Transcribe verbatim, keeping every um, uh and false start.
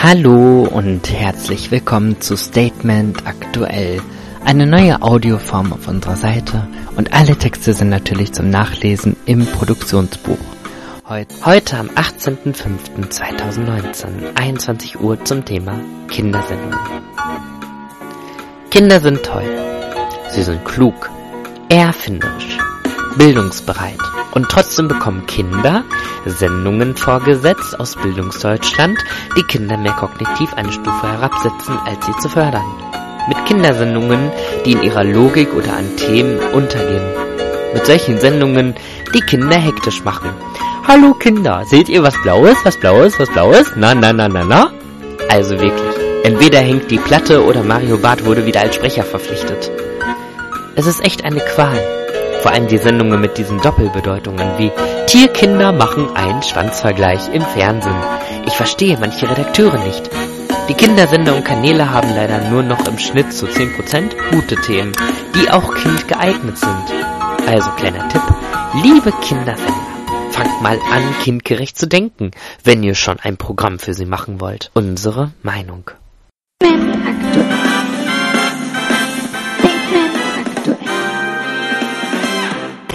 Hallo und herzlich willkommen zu Statement Aktuell, eine neue Audioform auf unserer Seite, und alle Texte sind natürlich zum Nachlesen im Produktionsbuch. Heute, heute am achtzehnten fünften zweitausendneunzehn, einundzwanzig Uhr, zum Thema Kindersendungen. Kinder sind toll. Sie sind klug, erfinderisch, bildungsbereit, und trotzdem bekommen Kinder Sendungen vorgesetzt aus Bildungsdeutschland, die Kinder mehr kognitiv eine Stufe herabsetzen, als sie zu fördern. Mit Kindersendungen, die in ihrer Logik oder an Themen untergehen. Mit solchen Sendungen, die Kinder hektisch machen. Hallo Kinder, seht ihr was Blaues, was Blaues, was Blaues? Na, na, na, na, na? Also wirklich, entweder hängt die Platte oder Mario Barth wurde wieder als Sprecher verpflichtet. Es ist echt eine Qual. Vor allem die Sendungen mit diesen Doppelbedeutungen wie Tierkinder machen einen Schwanzvergleich im Fernsehen. Ich verstehe manche Redakteure nicht. Die Kindersender und Kanäle haben leider nur noch im Schnitt zu zehn Prozent gute Themen, die auch kindgeeignet sind. Also kleiner Tipp, liebe Kindersender, fangt mal an, kindgerecht zu denken, wenn ihr schon ein Programm für sie machen wollt. Unsere Meinung.